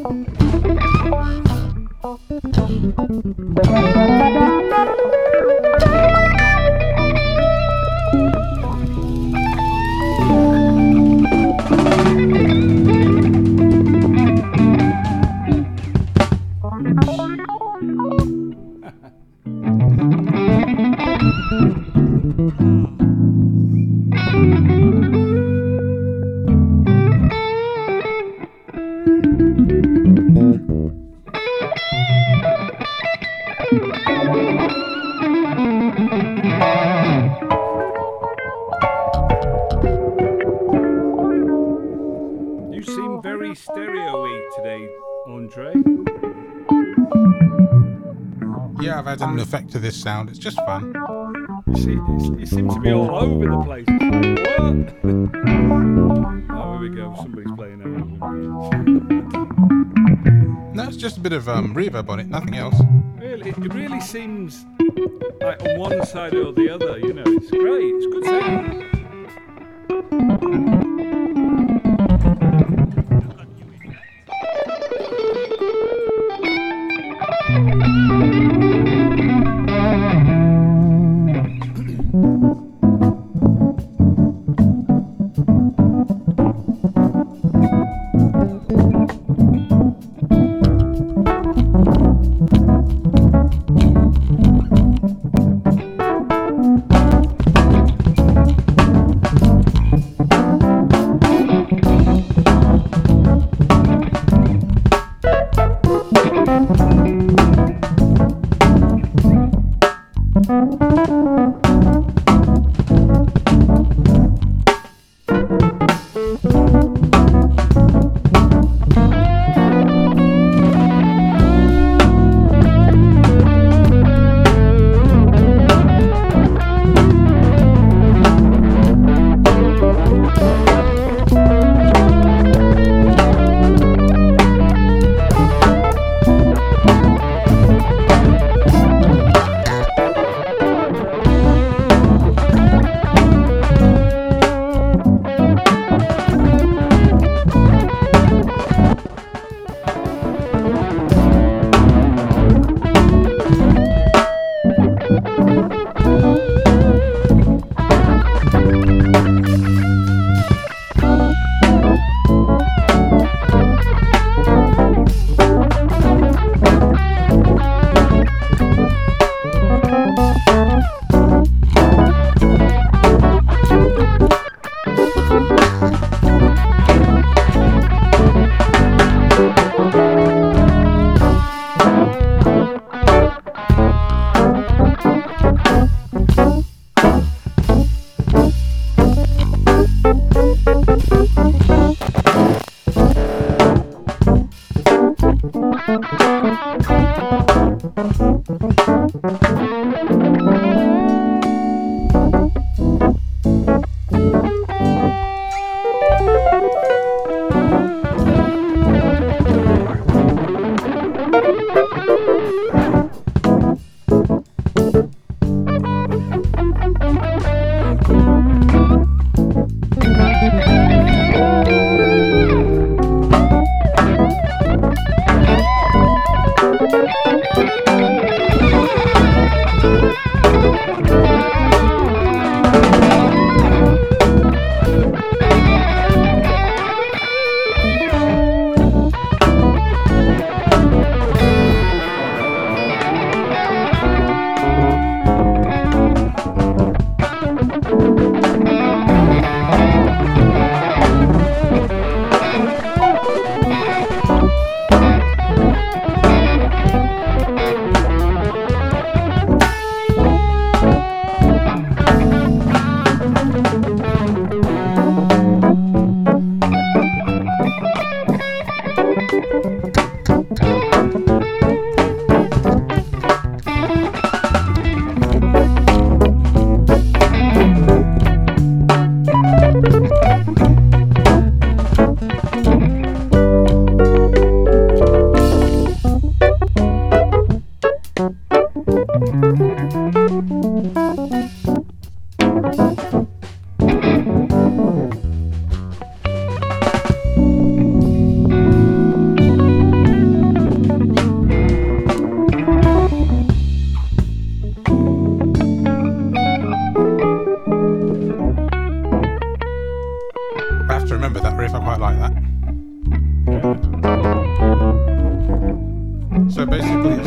An effect to this sound. It's just fun. You seem to be all over the place. It's like, what? Oh, here we go. Somebody's playing No, it's just a bit of reverb on it, nothing else. Really, it really seems like on one side or the other, you know. It's great. It's good sound.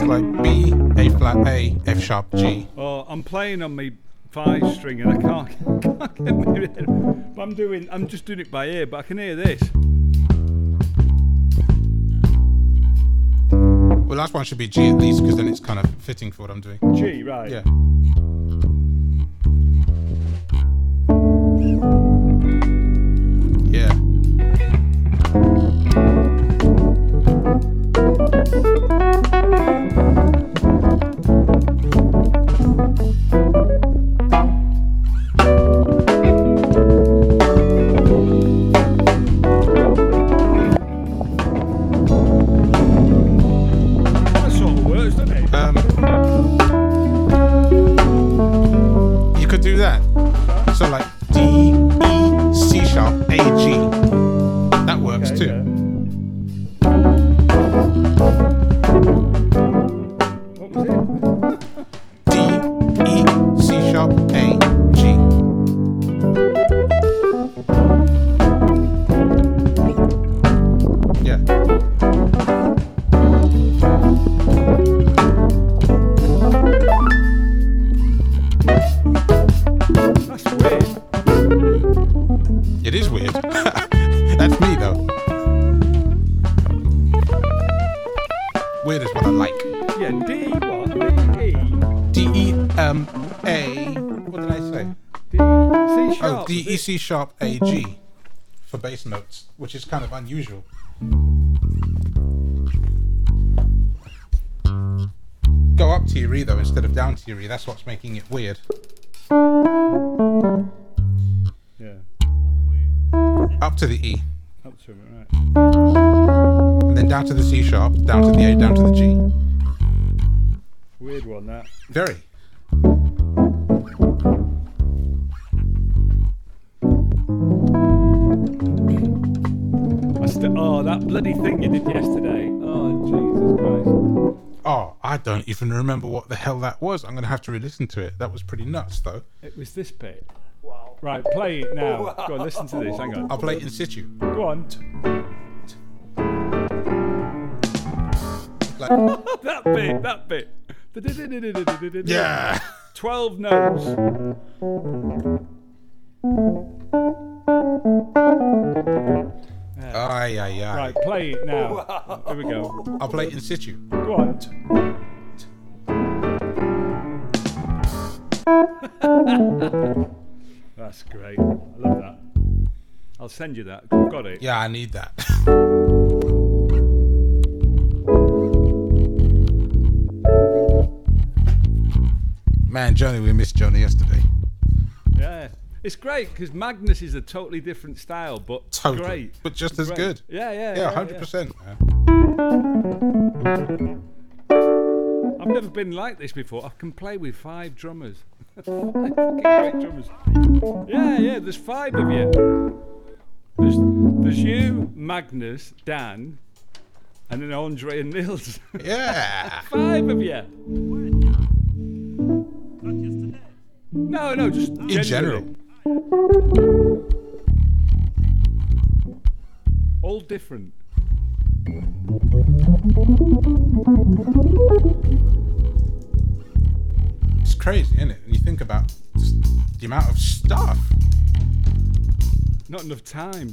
like B, A flat A, F sharp G. Oh, I'm playing on my 5 string and I can't get my head. But I'm just doing it by ear, but I can hear this. Well, last one should be G at least, because then it's kind of fitting for what I'm doing. G, right. Yeah. Yeah. That sort of works, doesn't it? You could do that. So like D, E, C sharp, A, G. That works Okay, too. yeah. What was it? D, E, C sharp, A, G. Yeah. That's weird. It is weird. That's me though. Weird is what I like. Yeah, D what? D, E, D, E, A. What did I say? D, C sharp. Oh, D, E, C sharp, A, G. For bass notes, which is kind of unusual. Go up to your E though instead of down to your E. That's what's making it weird. Yeah, Up to the E, up to it, right. and then down to the C sharp, down to the A, down to the G. Weird one, that. Very. Oh, that bloody thing you did yesterday. Oh, Jesus Christ. Oh, I don't even remember what the hell that was. I'm going to have to re-listen to it. That was pretty nuts, though. It was this bit. Wow. Right, play it now. Go on, listen to this. Hang on. I'll play it in situ. Go on. Like, That bit. yeah. 12 notes. Aye, aye, aye. Right, play it now. Here we go. I'll play it in situ. Go on. That's great. I love that. I'll send you that. Got it? Yeah, I need that. Man, Johnny, we missed Johnny yesterday. Yeah. It's great because Magnus is a totally different style, but Totally. great. But just as Great. good. Yeah, yeah. Yeah, 100%. I've never been like this before. I can play with 5 drummers. 5 fucking great drummers. Yeah, there's 5 of you. There's you, Magnus, Dan, and then Andre and Nils. Yeah. 5 of you. No, just In general. All different. It's crazy, isn't it? When you think about just the amount of stuff. Not enough time.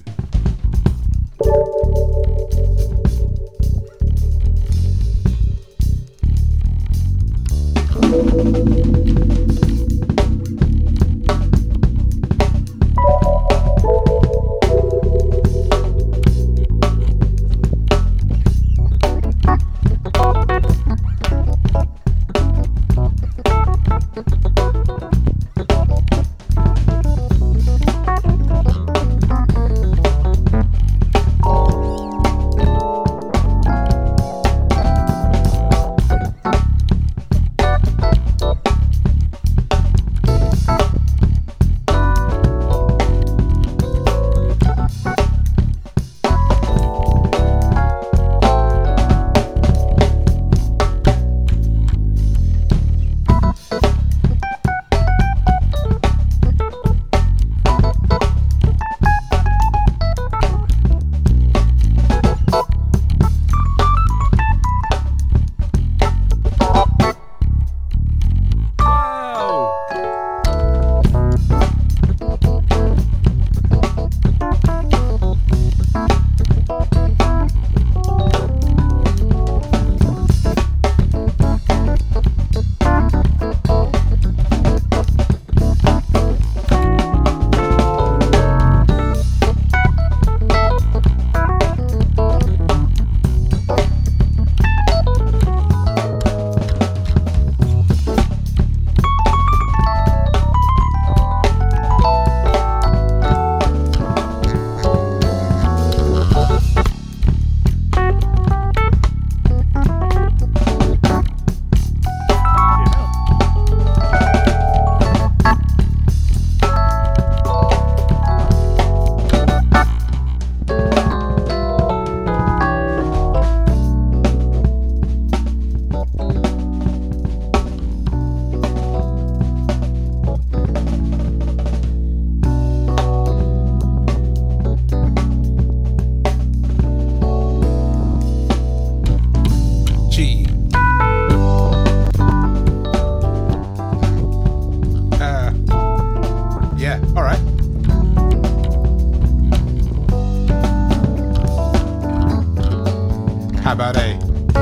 How about A?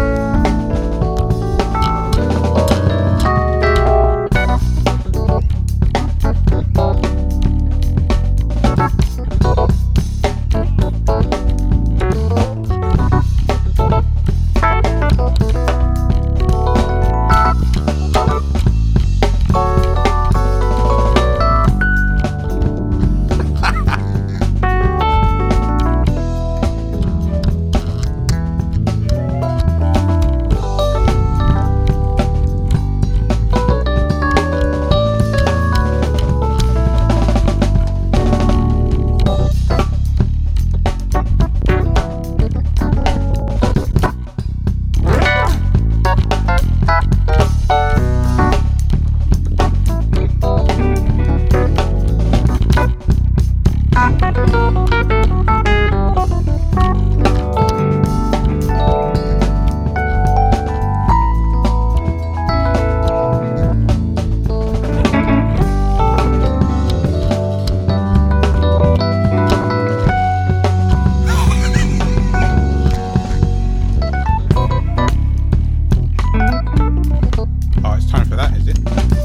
Oh, it's time for that, is it?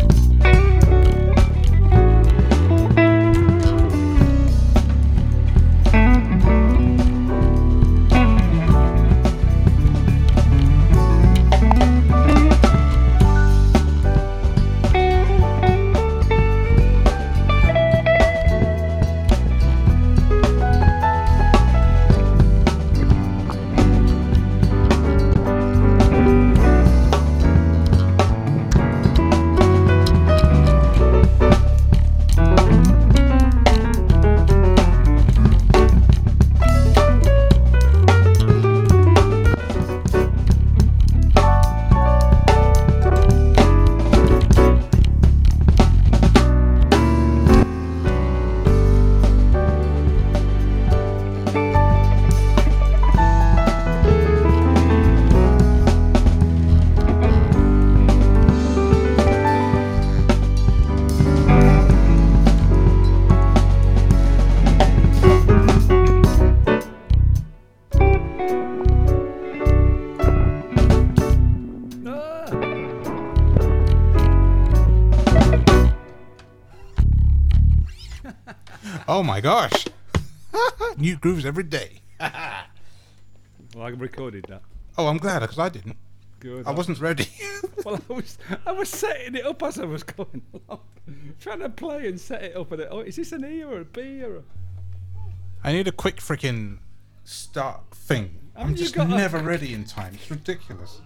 Oh my gosh. New grooves every day. Well, I recorded that. Oh, I'm glad because I didn't. Good. I wasn't ready. Well, I was setting it up as I was going along, trying to play and set it up. And is this an E or a B or a? I need a quick freaking start thing. I'm you just got never ready in time. It's ridiculous.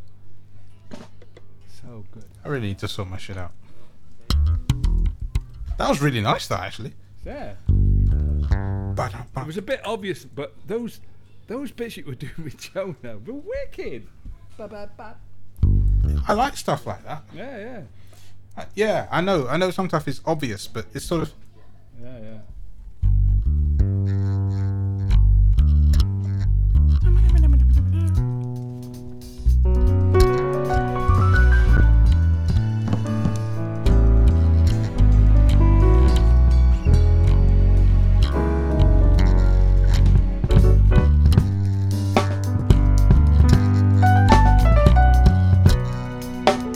So good. I really need to sort my shit out. That was really nice, though, actually. Yeah. Ba-dum-bum. It was a bit obvious, but those bits you were doing with Joe now were wicked. Ba-ba-ba. I like stuff like that. Yeah, yeah. Yeah, I know some stuff is obvious, but it's sort of... Yeah, yeah.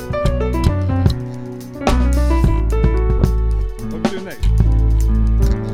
What we doing next?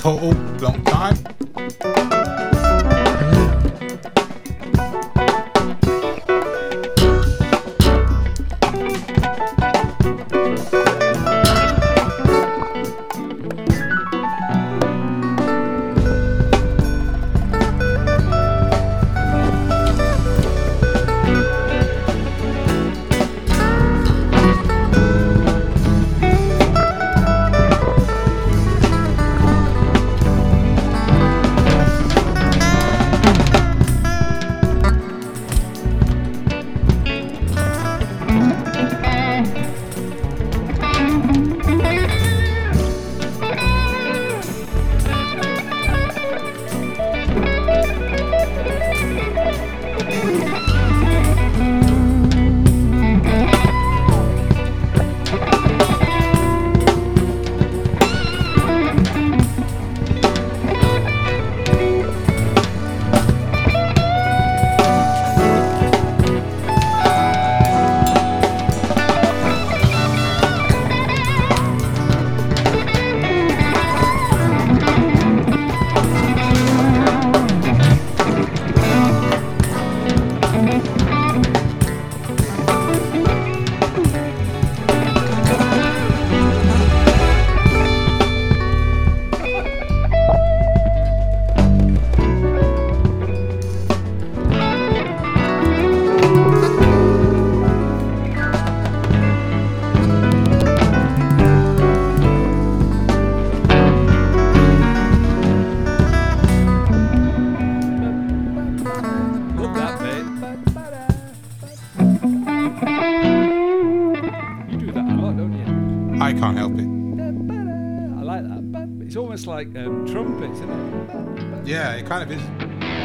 total long time. I can't help it. I like that. It's almost like trumpets, isn't it? Yeah, it kind of is.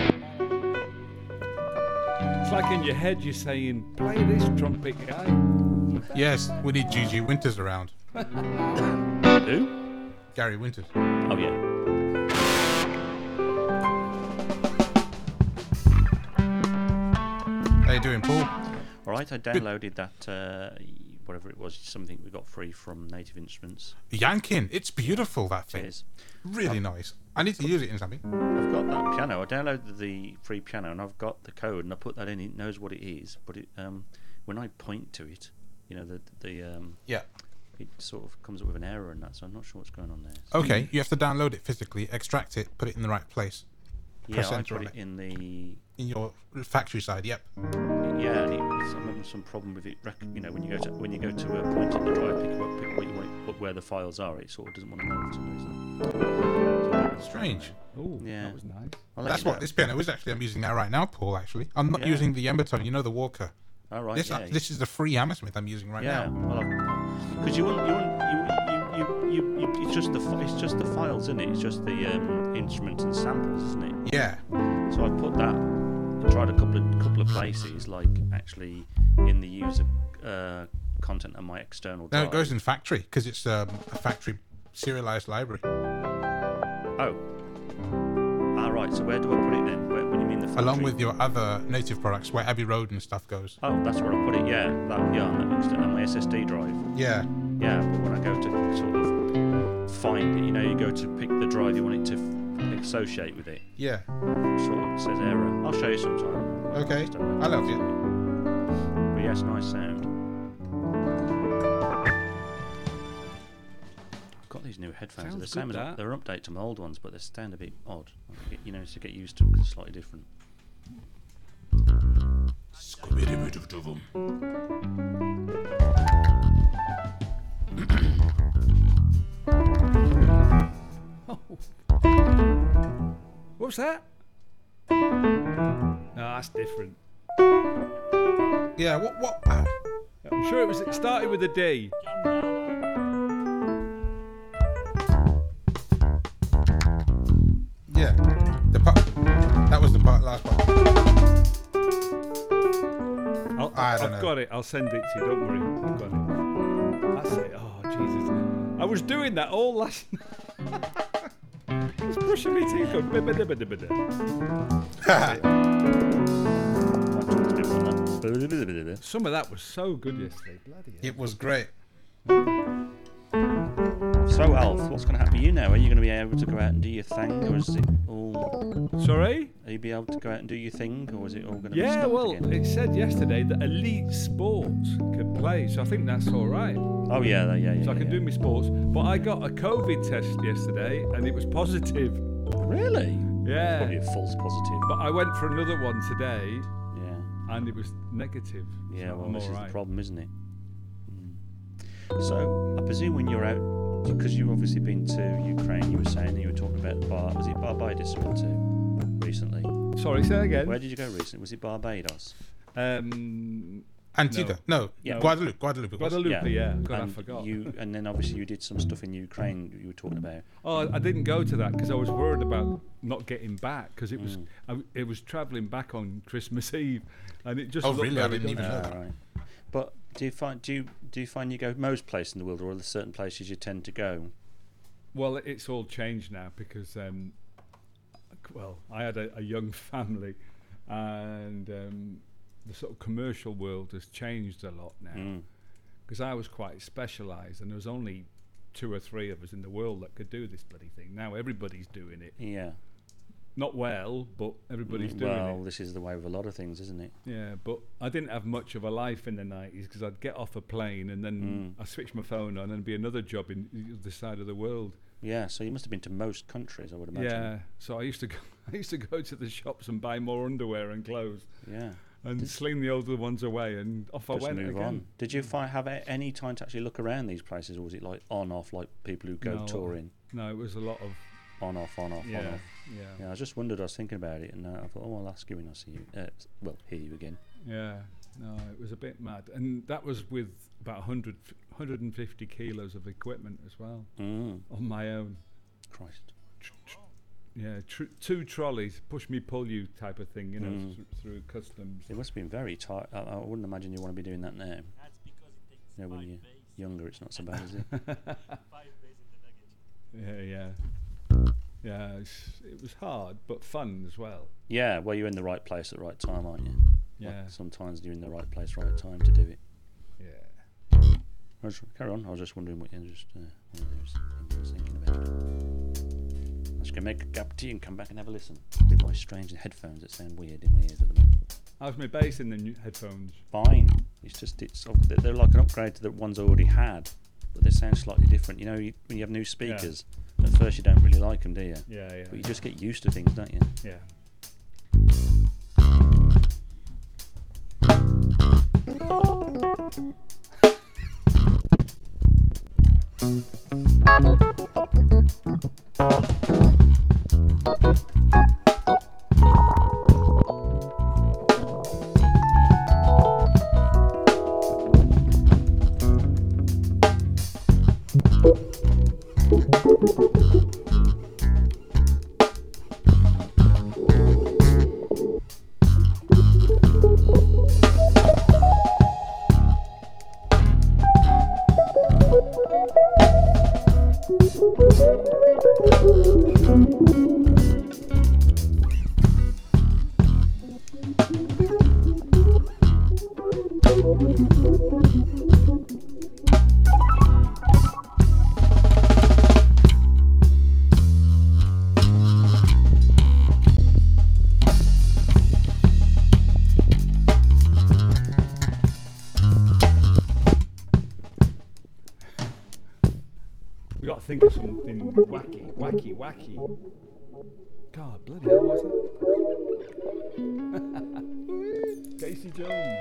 It's like in your head you're saying, play this trumpet guy. Yes, we need Gigi Winters around. Who? Gary Winters. Oh, yeah. How you doing, Paul? All right, I downloaded that, whatever it was, something we got free from Native Instruments. Yankin. It's beautiful, that It thing. is. Really nice. I need to use it in something. I've got that piano. I downloaded the free piano, and I've got the code, and I put that in. It knows what it is, but it, when I point to it, you know, Yeah. it sort of comes up with an error and that. So I'm not sure what's going on there. So Okay, you have to download it physically, extract it, put it in the right place. yeah, I enter put on it it. in the In your factory side, yep. yeah, and it's I'm having some problem with it. You know, when you go to a point in the drive, pick what you want, put where the files are. It sort of doesn't want to know for some reason. So Strange. Oh, Yeah. that was nice. I'll let That's you what know. this piano is actually. I'm using that right now, Paul, actually. I'm not Yeah. using the Embertone, you know, the Walker. All right. This, yeah. this is the free Hammersmith I'm using right Yeah, now. well, because you it's just the files, isn't it? It's just the instruments and samples, isn't it? Yeah. So I put that, tried a couple of places, like actually in the user content of my external No, drive. it goes in factory because it's a factory serialized library. Oh. All right. So where do I put it then? Where do you mean the factory? Along with your other native products where Abbey Road and stuff goes. Oh, that's where I put it. Yeah, on my SSD drive. Yeah. Yeah, but when I go to sort of find it, you know, you go to pick the drive you want it to associate with it. Yeah. Sort of says error. I'll show you sometime. Okay. Just don't know. I love you. But yes, nice sound. I've got these new headphones. Sounds They're same good, as that. they're an update to my old ones, but they sound a bit odd. You know, to get used to them because they're slightly different. What's that? No, that's different. Yeah, what? I'm sure it started with a D. Yeah. That was the last part. I've got it. I'll send it to you. Don't worry. I've got it. That's it. Oh, Jesus. I was doing that all last night. Just brushing my teeth. Going, "Bida-bida-bida-bida." That's it. Some of that was so good yesterday. Bloody hell. It was great. I've So, Alf, what's going to happen to you now? Are you going to be able to go out and do your thing, or is it all? Sorry? Are you be able to go out and do your thing, or is it all going to be Yeah, stopped well, again? it said yesterday that elite sports could play, so I think that's all right. Oh yeah, yeah. So I can do my sports. But I got a COVID test yesterday, and it was positive. Really? Yeah. Probably a false positive. But I went for another one today, Yeah. and it was negative. Yeah. So Well, I'm this all is right. the problem, isn't it? So I presume when you're out, because you've obviously been to Ukraine, you were saying that you were talking about was it Barbados you went to recently? Sorry, say that again. Where did you go recently? Was it Barbados? Antigua. No. Yeah. Guadeloupe. Guadeloupe. it was. Guadeloupe, yeah. God, I and forgot. and then obviously you did some stuff in Ukraine. You were talking about. Oh, I didn't go to that because I was worried about not getting back because it was it was travelling back on Christmas Eve, and it just Oh, looked really? I very didn't good. even know that. Right. But do you find you go most places in the world, or are there certain places you tend to go? Well, it's all changed now because well, I had a young family, and the sort of commercial world has changed a lot now. Because I was quite specialised, and there was only 2 or 3 of us in the world that could do this bloody thing. Now everybody's doing it. Yeah. Not well, but everybody's doing Well, it. this is the way with a lot of things, isn't it? Yeah, but I didn't have much of a life in the 90s because I'd get off a plane and then I'd switch my phone on and it'd be another job in the other side of the world. Yeah. So you must have been to most countries, I would imagine. Yeah, so I used to go to the shops and buy more underwear and clothes Yeah. and sling the older ones away, and off I Just went move again. on. Did you have any time to actually look around these places, or was it like on off, like people who go No, touring? No, it was a lot of On off, on off, on yeah, off. Yeah, I just wondered. I was thinking about it, and I thought, oh, I'll ask you when I see you. Hear you again. yeah. No, it was a bit mad, and that was with about 150 kilos of equipment as well on my own. Christ. Yeah, 2 trolleys, push me, pull you type of thing, you know, through customs. It must have been very tight. I wouldn't imagine you want to be doing that now. You know, when you're younger, it's not so bad, is it? Yeah. It was hard, but fun as well. Yeah, well, you're in the right place at the right time, aren't you? Yeah. Like, sometimes you're in the right place, right time to do it. Yeah. Carry on. I was just wondering what you just one of those things I was thinking about. I was gonna make a cup of tea and come back and have a listen. With my strange headphones that sound weird in my ears at the moment. How's my bass in the new headphones? Fine. They're like an upgrade to the ones I already had, but they sound slightly different. You know, when you have new speakers, at first you don't really like them, do you? Yeah. But you just get used to things, don't you? Yeah. We got to think of something wacky. God, bloody hell, what's that? Casey Jones.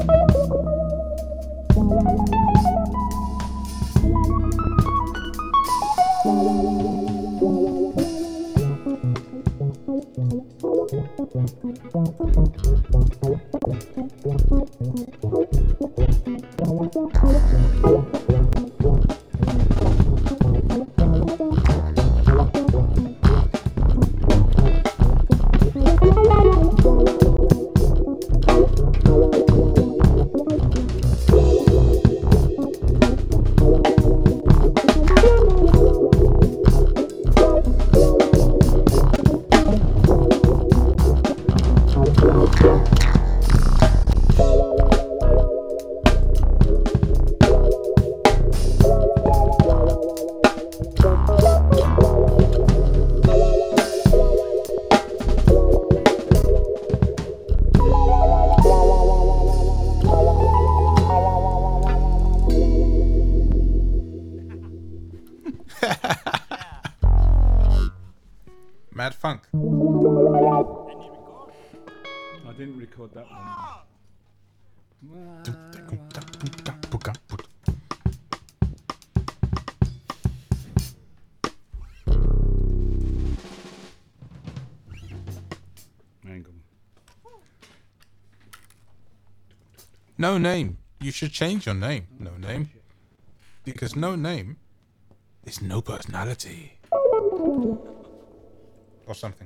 Mad Funk. I didn't record that one. Hang on. No Name. You should change your name. No Name. Because no name is no personality. Or something.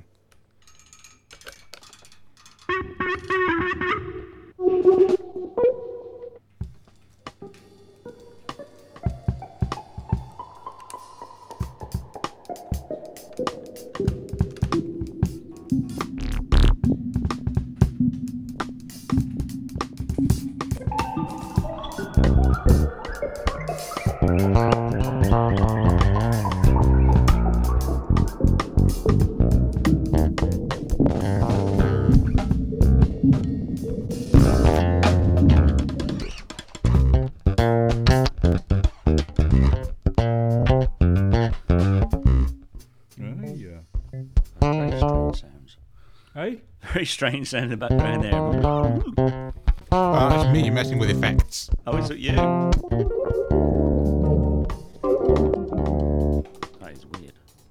Hey? Very strange sound in the background there. Oh, it's me messing with effects. Oh, is it you? That is weird.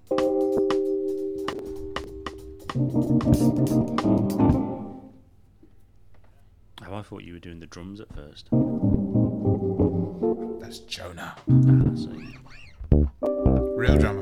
Oh, I thought you were doing the drums at first. That's Jonah. Ah, I see. Real drummer.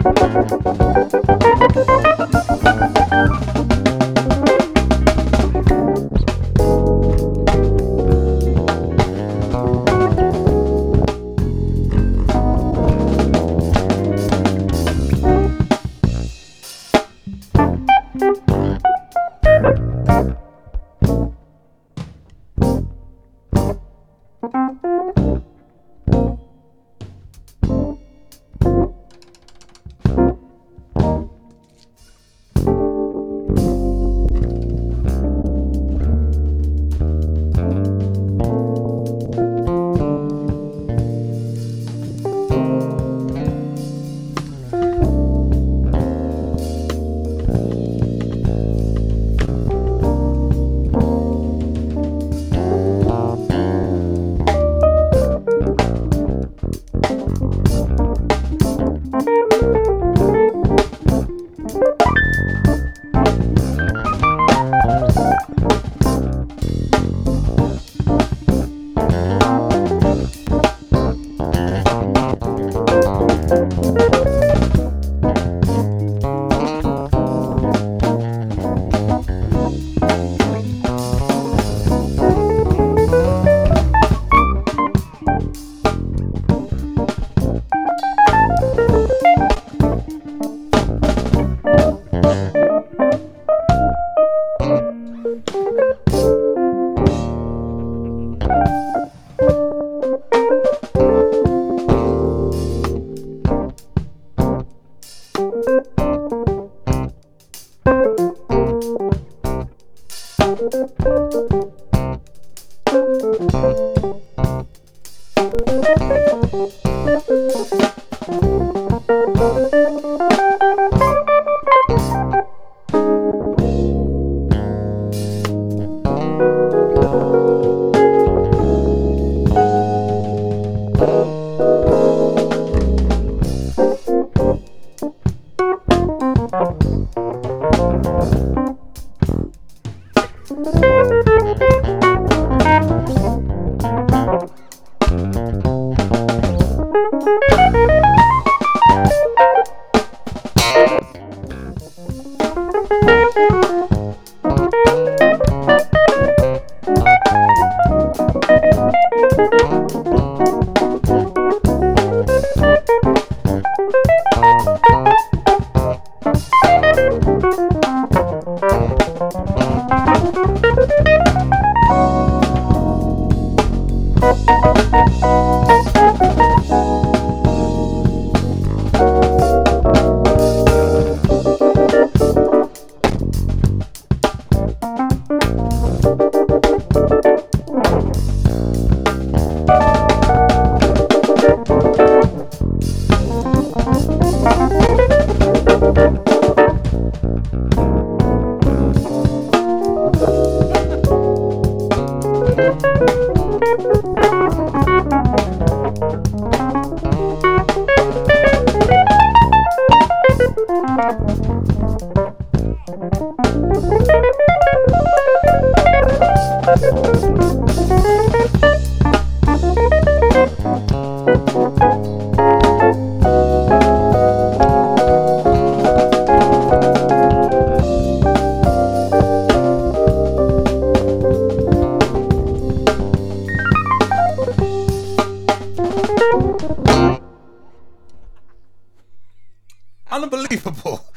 Unbelievable.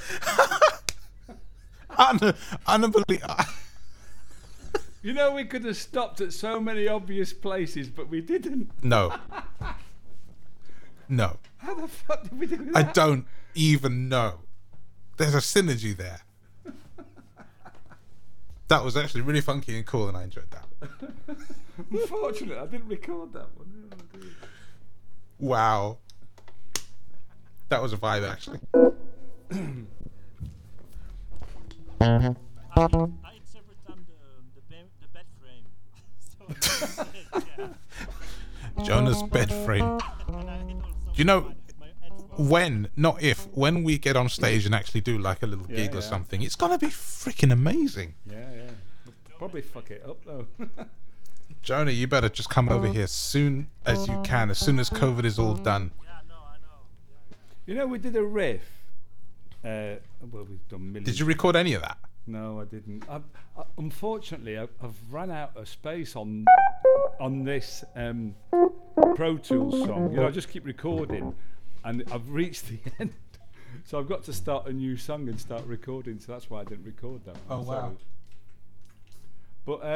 Unbelievable. You know, we could have stopped at so many obvious places, but we didn't. No. No. How the fuck did we do that? I don't even know. There's a synergy there. That was actually really funky and cool, and I enjoyed that. Unfortunately, I didn't record that one. Oh, dear. Wow. That was a vibe, actually. I interpret the bed frame. So, yeah. Jonah's bed frame. You know, when, not if, when we get on stage and actually do like a little gig or something, it's gonna be freaking amazing. Yeah. We'll probably fuck it up though. Jonah, you better just come over here as soon as you can, as soon as COVID is all done. Yeah, no, I know. You know, we did a riff. Well, we've done millions. Did you record any of that? No, I didn't. Unfortunately, I've run out of space on this Pro Tools song. You know, I just keep recording, and I've reached the end. So I've got to start a new song and start recording. So that's why I didn't record that. Oh, wow. Sorry. But